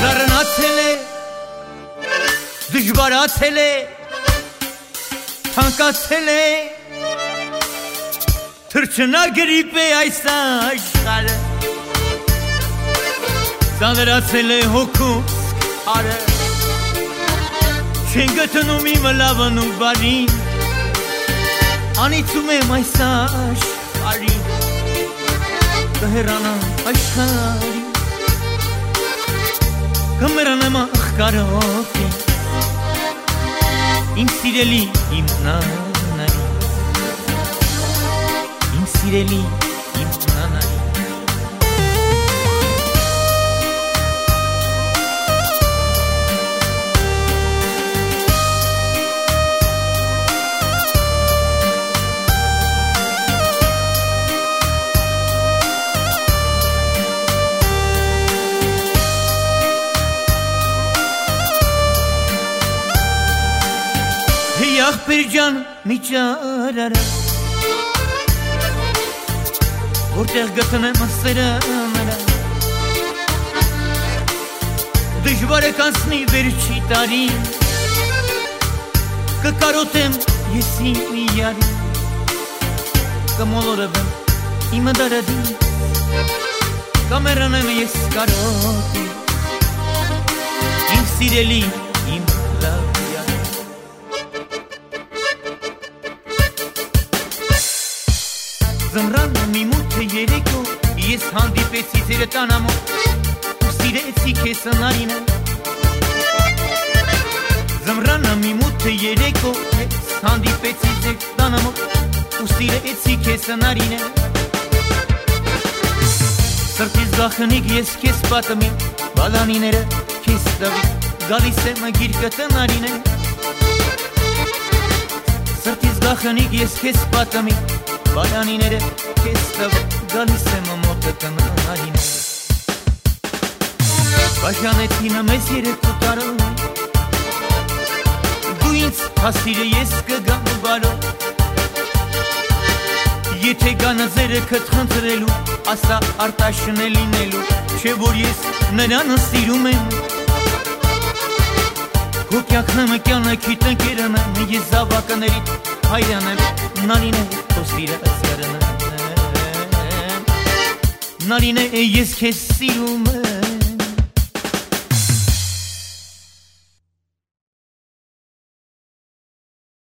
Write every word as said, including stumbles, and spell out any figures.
Դառնացել է, դժվարացել է, թանկացել է, թռչնագրիպ է այս աշխարհը, ծանրացել է հոգուս քարը, չեն գտնում իմ լավն ու բարին, անիծում եմ այս աշխարհին, կհեռանամ աշխարհին, կմեռանեմ աղքարով, իմ սիրելի իմ նանայի, իմ սիրելի իմ նանայի. Ախպեր ջան մի ճարարա, որտեղ գտնեմ սերը նրա, դժվար է կանցնի վերջի տարին, կկարոտեմ ես իմ յարին, կմոլորվեմ իմ դարադին, կմեռանեմ ես կարոտի, իմ սիրելի իմ լավ. Զմրանը մի մութը երեկո, ես հանդիպեցի ձեր տանամոտ, ու սիրեցի քեզ նարինը. Զմրանը մի մութը երեկո, ես հանդիպեցի ձեր տանամոտ, ու սիրեցի քեզ նարինը. Սրտիս գախնիկ ես քեզ պատմի, բալանիները քեզ տվի, գալիս եմ գիրկը տնարինը. Սրտիս գախնիկ ես քեզ պատմի, բալանիները քեզ տվի, գալիս եմ մոտը տնարինը. Բաժանեցին մեզ երեքու տարով, դու ինձ հասիրը ես կգամ բարով, եթե գանը ձերը քդ խնդրելու, ասա արտաշն է լինելու, չէ որ ես նրան սիրում եմ. Քո կյանքն կյանքի տնկերն եմ, ես զավակների հայրն եմ, նարինը քո սիրած յարն եմ, նարինը ես քեզ սիրում եմ.